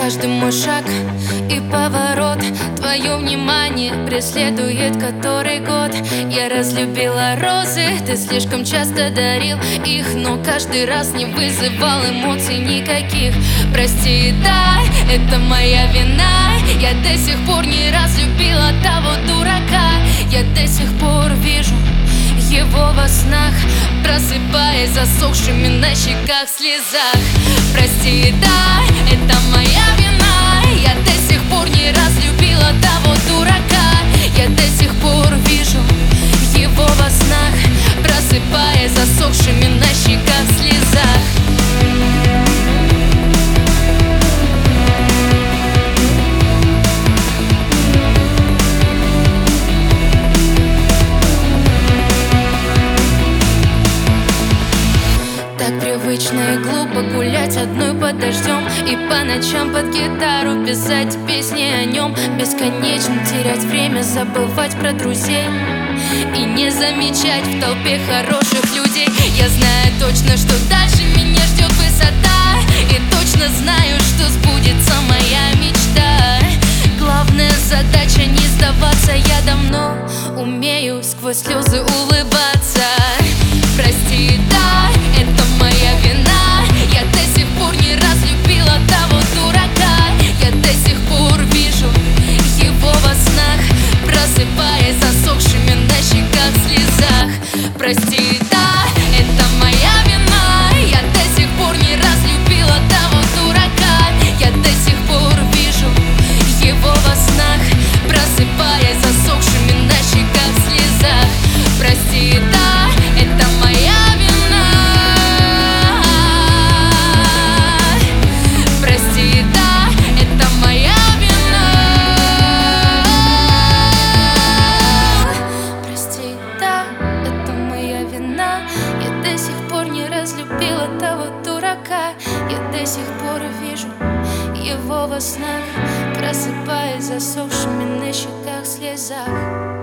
Каждый мой шаг и поворот твое внимание преследует который год. Я разлюбила розы, ты слишком часто дарил их, но каждый раз не вызывал эмоций никаких. Прости, да, это моя вина. Я до сих пор не разлюбила того дурака. Я до сих пор вижу его во снах, просыпаясь засохшими на щеках слезах. Прости, да, это моя вина. Я до сих пор не разлюбила того дурака. Я до сих пор вижу его во снах, просыпаясь засохшими на щеках слезах. Привычно и глупо гулять одной под дождем и по ночам под гитару писать песни о нем. Бесконечно терять время, забывать про друзей и не замечать в толпе хороших людей. Я знаю точно, что дальше меня ждет высота, и точно знаю, что сбудется моя мечта. Главная задача не сдаваться. Я давно умею сквозь слезы улыбаться. Прости, да, это моя вина. Я до сих пор не разлюбила того дурака. Я до сих пор вижу его во снах, просыпаясь засохшими на щеках слезах. Прости, да, это моя вина. Я до сих пор не разлюбила того дурака. Я до сих пор вижу его во снах, просыпаясь засохшими на щеках слезах. Прости, да, это моя вина. Прости, да, это моя вина. Прости, да, это моя вина. Я до сих пор не разлюбила того дурака. Я до сих пор вижу его во снах, просыпаясь засохшими на щеках слезах.